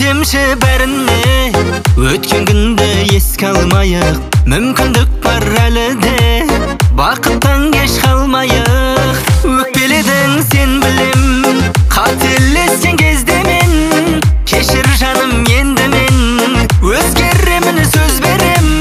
демші бәріне, өткен күнді еске алмайық, мүмкіндік бар әлі де, бақыттан кеш қалмайық. Өкпеледің сен білем, қателескен кезде мен, кешір жаным енді мен, өзгеремін сөз берем.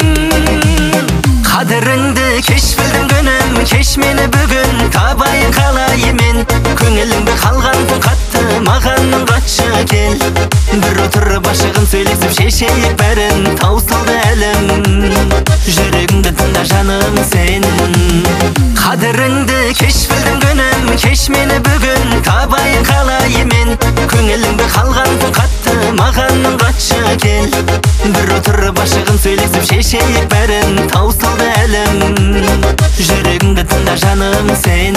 Қадіріңді кеш білдім күнім, кеш мені бүгін, табайын қалай мен, көңіліңді қалған күн қатты, маған қатшы кел. Бір отырып ашығын сөйлесіп шешейік бәрін, таусылды әлім, жүрегіңді тыңда жаным сен. Қадіріңді кеш білдім күнім, кеш мені бүгін, табайын қалай мен, көңіліңді қалған күн қатты, маған қатшы кел. Бір отырып ашығын сөйлесіп шешейік бәрін, таусылды әлім, жүрегіңді тыңда жаным сен.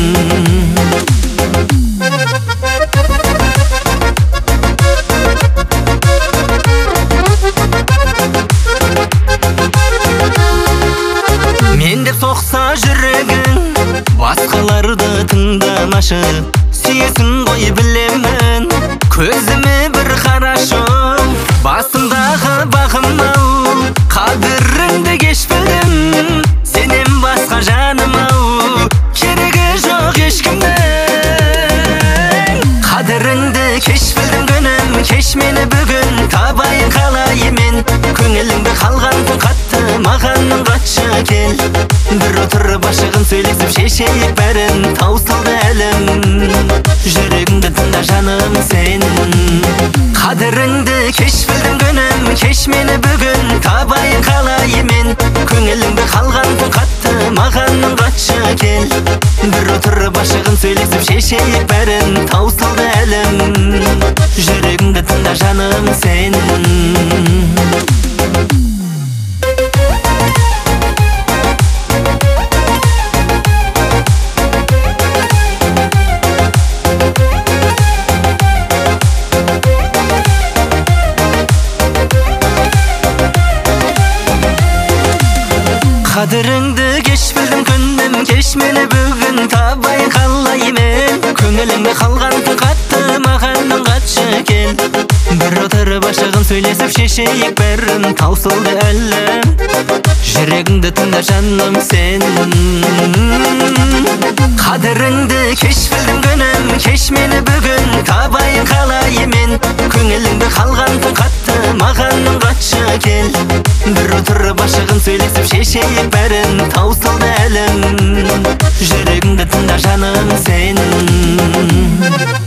Мен деп соқса жүрегің, басқаларды тыңдамашы, сүйесің ғой білемін, көзіме бір қарашы, басымдағы бағым-ау, қадіріңді кеш білдім, сенен басқа жаным-ау, керегі жоқ ешкімнің. Қадіріңді кеш білдім күнім, кеш мені бүгін, табайын қалай мен, көңіліңді қалған күн қатты, маған қатшы кел. Бір отырып ашығын сөйлесіп шешейік бәрін, таусылды әлім, жүрегіңді тыңда жаным сен. Қадіріңді кеш білдім күнім, кеш мені бүгін, табайын қалай мен, көңіліңді қалған күн қатты, маған қатшы кел. Бір отырып ашығын сөйлесіп шешейік бәрін, таусылды әлім, жүрегіңді тыңда жаным сен. Қадіріңді кеш білдім күнім, кеш мені бүгін, табайын қалай мен, көңіліңді қалған күн қатты, маған қатшы кел. Бір отырып ашығын сөйлесіп шешейік бәрін, таусылды әлім, жүрегіңді тыңда жаным сен. Қадіріңді кеш білдім күнім, кеш мені бүгін, табайын қалай мен, көңіліңді қалған күн қатты, маған қатшы кел. Бір отырып ашығын сөйлесіп шешейік бәрін, таусылды әлім, жүрегіңді тыңда жаным сен.